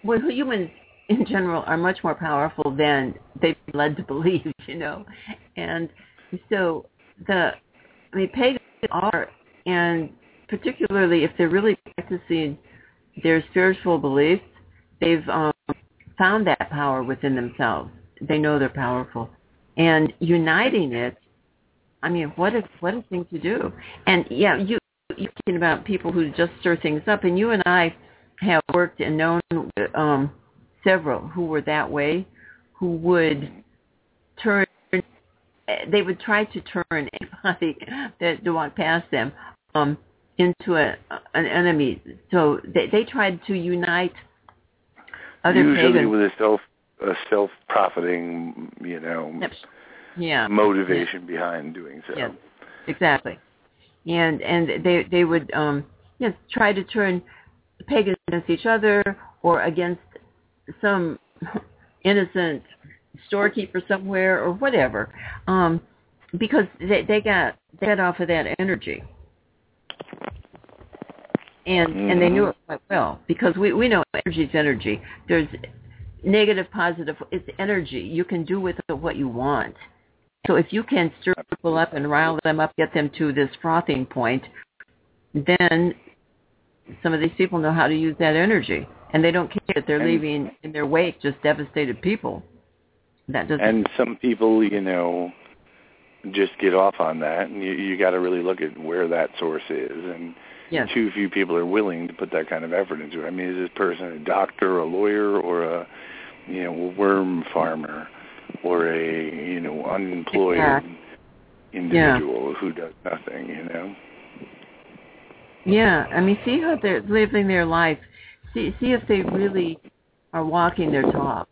well, humans in general are much more powerful than they've been led to believe, you know. And so the, I mean, pagans are, and particularly if they're really practicing their spiritual beliefs, they've um, found that power within themselves. They know they're powerful. And uniting it, I mean, what a, what a thing to do. And, yeah, you, you're talking about people who just stir things up, and you and I have worked and known um, several who were that way, who would turn, they would try to turn anybody that to walk past them um, into a, an enemy. So they, they tried to unite other Usually pagans. with a self a self profiting, you know, Yep. yeah. motivation yeah. behind doing so. Yes, exactly. And and they they would um yes try to turn pagans against each other or against some innocent storekeeper somewhere or whatever, um, because they they got they got off of that energy. And mm-hmm. and they knew it quite well, because we, we know energy is energy. There's negative, positive. It's energy. You can do with it what you want. So if you can stir people up and rile them up, get them to this frothing point, then some of these people know how to use that energy. And they don't care that they're and, leaving in their wake just devastated people. That doesn't. And some people, you know, just get off on that, and you, you got to really look at where that source is. And yes. Too few people are willing to put that kind of effort into it. I mean, is this person a doctor, a lawyer, or a, you know, a worm farmer, or a, you know, unemployed yeah. individual yeah. who does nothing, you know? Yeah, I mean, see how they're living their life. See, see if they really are walking their talk.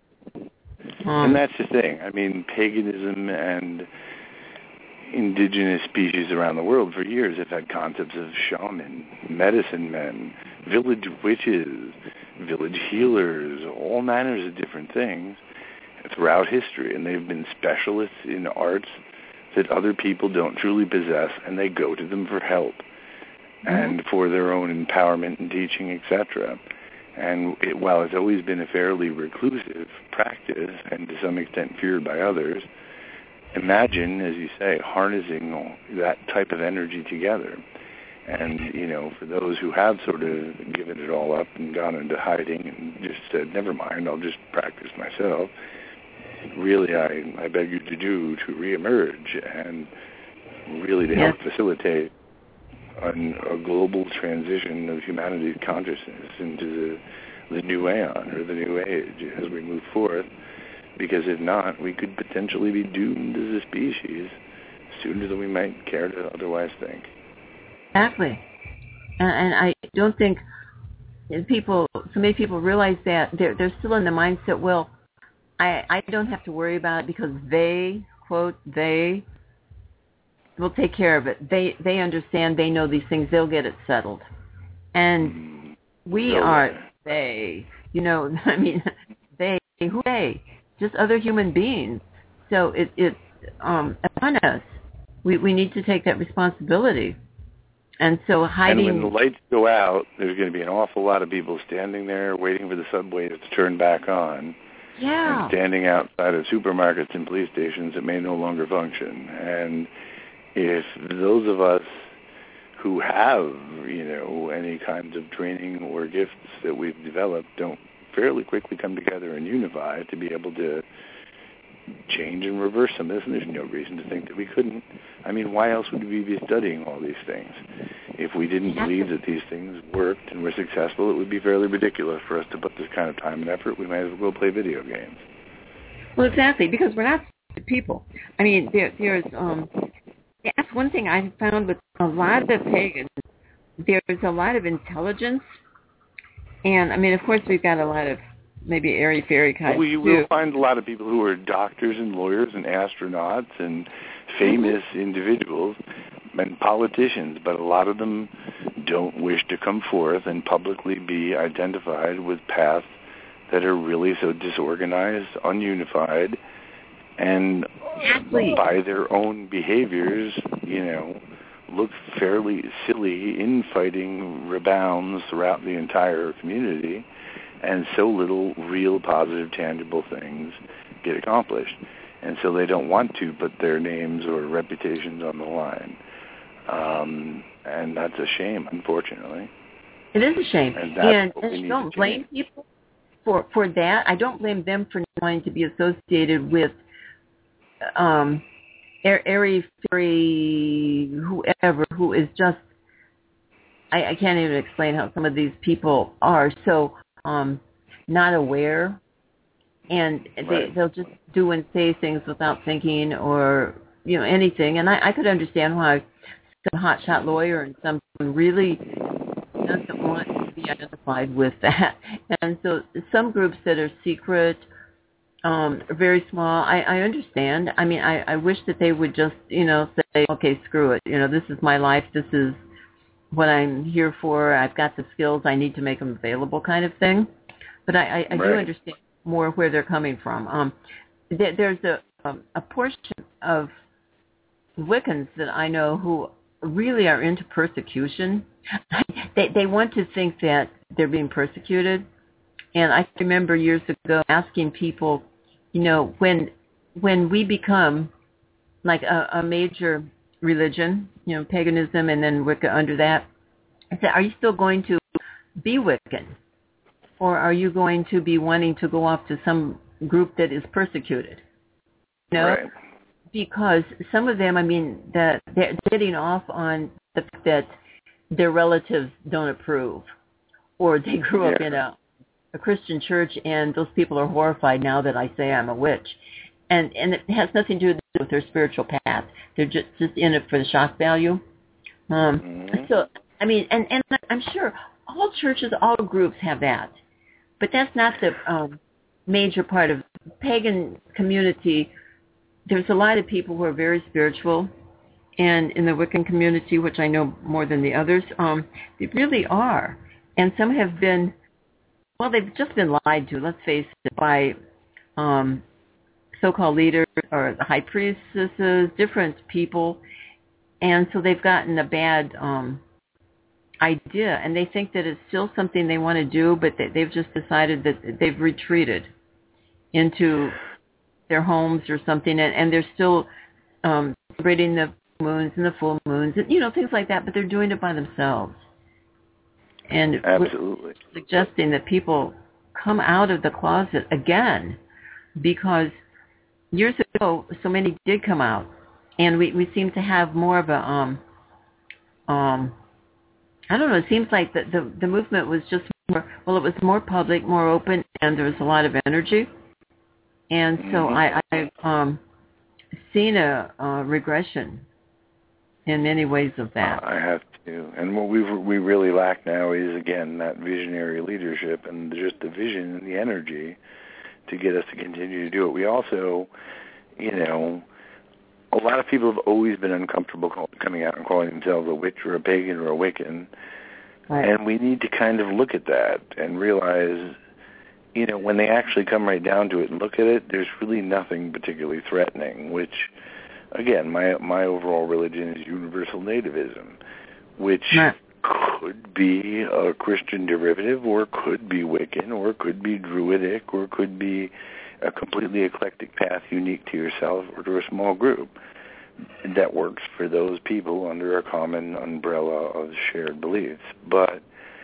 Um, and that's the thing. I mean, paganism and indigenous species around the world for years have had concepts of shaman, medicine men, village witches, village healers, all manners of different things throughout history, and they've been specialists in arts that other people don't truly possess, and they go to them for help mm-hmm. and for their own empowerment and teaching, et cetera. And it, while it's always been a fairly reclusive practice and to some extent feared by others, imagine, as you say, harnessing that type of energy together. And, you know, for those who have sort of given it all up and gone into hiding and just said, never mind, I'll just practice myself, really I, I beg you to do to reemerge and really to help yes. facilitate an, a global transition of humanity's consciousness into the, the new aeon or the new age as we move forth. Because if not, we could potentially be doomed as a species sooner than we might care to otherwise think. Exactly. And, and I don't think people, so many people realize that they're, they're still in the mindset, well, I, I don't have to worry about it because they, quote, they will take care of it. They they understand, they know these things, they'll get it settled. And mm-hmm. we no are way. they, you know, I mean, they, who they? Just other human beings. So it, it's um, upon us. We we need to take that responsibility. And so hiding... And when the lights go out, there's going to be an awful lot of people standing there waiting for the subways to turn back on. Yeah. And standing outside of supermarkets and police stations that may no longer function. And if those of us who have, you know, any kinds of training or gifts that we've developed don't fairly quickly come together and unify to be able to change and reverse some of this, and there's no reason to think that we couldn't. I mean, why else would we be studying all these things? If we didn't believe that these things worked and were successful, it would be fairly ridiculous for us to put this kind of time and effort. We might as well go play video games. Well, exactly, because we're not stupid people. I mean, there, there's, um, that's one thing I found with a lot of pagans. There's a lot of intelligence. And, I mean, of course, we've got a lot of maybe airy-fairy kinds, well, you too. will find a lot of people who are doctors and lawyers and astronauts and famous mm-hmm. individuals and politicians, but a lot of them don't wish to come forth and publicly be identified with paths that are really so disorganized, ununified, and exactly. by their own behaviors, you know, look fairly silly, infighting rebounds throughout the entire community, and so little real positive, tangible things get accomplished. And so they don't want to put their names or reputations on the line. Um, and that's a shame, unfortunately. It is a shame. And, and, and I don't blame people for, for that. I don't blame them for wanting to be associated with um, airy, fairy, whoever, who is just, I, I can't even explain how some of these people are so um, not aware. And they, right. they'll just do and say things without thinking or, you know, anything. And I, I could understand why some hotshot lawyer and some really doesn't want to be identified with that. And so some groups that are secret, um, very small, I, I understand. I mean, I, I wish that they would just, you know, say, okay, screw it. You know, this is my life. This is what I'm here for. I've got the skills. I need to make them available kind of thing. But I, I, I right. do understand more where they're coming from. Um, there, there's a, um, a portion of Wiccans that I know who really are into persecution. they they want to think that they're being persecuted. And I remember years ago asking people, you know, when when we become like a, a major religion, you know, paganism and then Wicca under that, I said, are you still going to be Wiccan? Or are you going to be wanting to go off to some group that is persecuted? You know? Right. Because some of them, I mean, that they're getting off on the fact that their relatives don't approve, or they grew yeah. up in a, a Christian church, and those people are horrified now that I say I'm a witch, and and it has nothing to do with their spiritual path. They're just just in it for the shock value. Um, mm-hmm. So I mean, and and I'm sure all churches, all groups have that, but that's not the um, major part of the pagan community. There's a lot of people who are very spiritual, and in the Wiccan community, which I know more than the others, um, they really are. And some have been, well, they've just been lied to, let's face it, by um, so-called leaders or the high priestesses, different people. And so they've gotten a bad um, idea, and they think that it's still something they want to do, but they, they've just decided that they've retreated into their homes or something, and, and they're still um, celebrating the moons and the full moons, and, you know, things like that, but they're doing it by themselves. And absolutely suggesting that people come out of the closet again, because years ago, so many did come out, and we, we seem to have more of a, um, um, I don't know, it seems like the, the, the movement was just more, well, it was more public, more open, and there was a lot of energy. And so mm-hmm. I, I've um, seen a, a regression in many ways of that. I have to. And what we we really lack now is, again, that visionary leadership and just the vision and the energy to get us to continue to do it. We also, you know, a lot of people have always been uncomfortable call, coming out and calling themselves a witch or a pagan or a Wiccan. Right. And we need to kind of look at that and realize, you know, when they actually come right down to it and look at it, there's really nothing particularly threatening, which, again, my my overall religion is universal nativism, which right. could be a Christian derivative, or could be Wiccan, or could be Druidic, or could be a completely eclectic path unique to yourself or to a small group that works for those people under a common umbrella of shared beliefs. But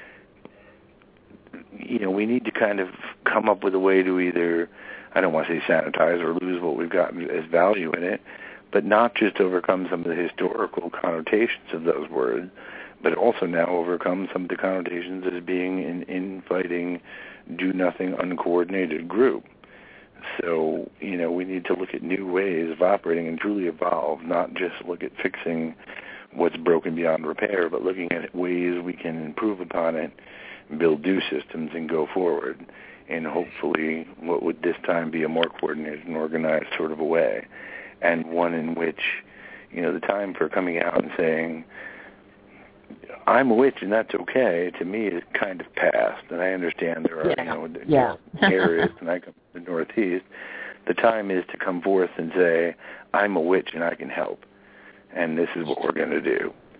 you know, we need to kind of come up with a way to either, I don't want to say sanitize or lose what we've got as value in it, but not just overcome some of the historical connotations of those words, but also now overcome some of the connotations as being an infighting, do-nothing, uncoordinated group. So, you know, we need to look at new ways of operating and truly evolve, not just look at fixing what's broken beyond repair, but looking at ways we can improve upon it, build new systems, and go forward in hopefully what would this time be a more coordinated and organized sort of a way, and one in which, you know, the time for coming out and saying, I'm a witch and that's okay, to me is kind of past. And I understand there are, yeah. you know, yeah. areas, and I come from the Northeast. The time is to come forth and say, I'm a witch and I can help, and this is what we're going to do.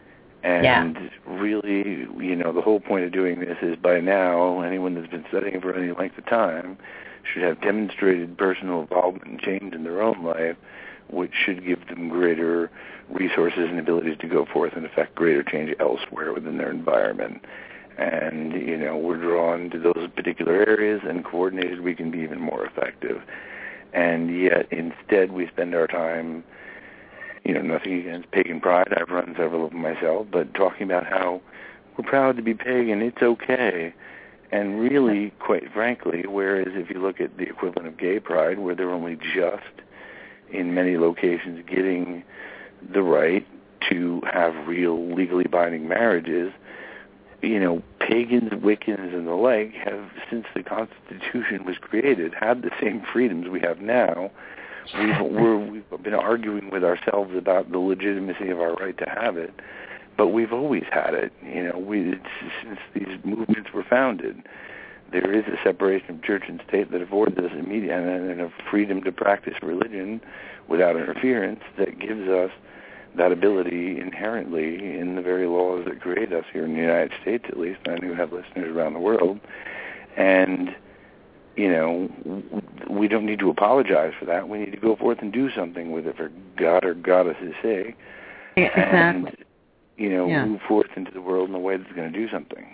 And yeah. really, you know, the whole point of doing this is by now, anyone that's been studying for any length of time should have demonstrated personal involvement and change in their own life, which should give them greater resources and abilities to go forth and affect greater change elsewhere within their environment. And, you know, we're drawn to those particular areas, and coordinated we can be even more effective. And yet, instead, we spend our time, you know, nothing against pagan pride. I've run several of them myself, but talking about how we're proud to be pagan, it's okay. And really, quite frankly, whereas if you look at the equivalent of gay pride, where they're only just, in many locations, getting the right to have real legally binding marriages, you know, pagans, Wiccans, and the like have, since the Constitution was created, had the same freedoms we have now. We've, we're, we've been arguing with ourselves about the legitimacy of our right to have it, but we've always had it. You know, we, it's, since these movements were founded, there is a separation of church and state that affords us immediate and, and a freedom to practice religion without interference that gives us that ability inherently in the very laws that create us here in the United States, at least. I do have listeners around the world. And, you know, we don't need to apologize for that. We need to go forth and do something with it for God or goddess's sake. Exactly. And, you know, yeah. move forth into the world in a way that's going to do something.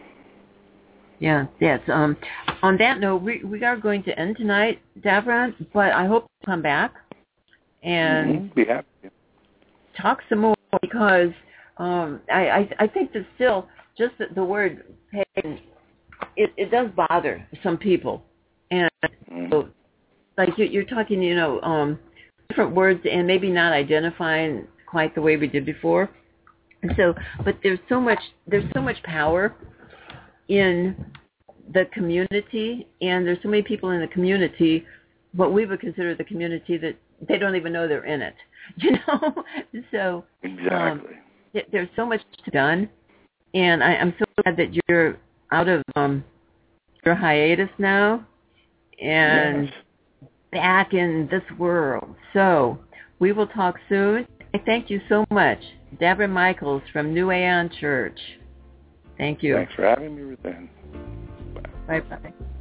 Yeah, yes. Um, on that note, we, we are going to end tonight, Davron, but I hope you come back and mm-hmm. be happy. talk some more, because um, I, I I think that still just the, the word pagan, it, it does bother some people. And mm-hmm. so, like you, you're talking, you know, um, different words and maybe not identifying quite the way we did before. And so, but there's so much there's so much power in the community, and there's so many people in the community, what we would consider the community, that they don't even know they're in it, you know? So exactly. Um, there's so much done, and I, I'm so glad that you're out of um, your hiatus now and yes. back in this world. So we will talk soon. I thank you so much, Deborah Michaels from New Aeon Church. Thank you. Thanks for having me, Ruth Ann. Bye-bye.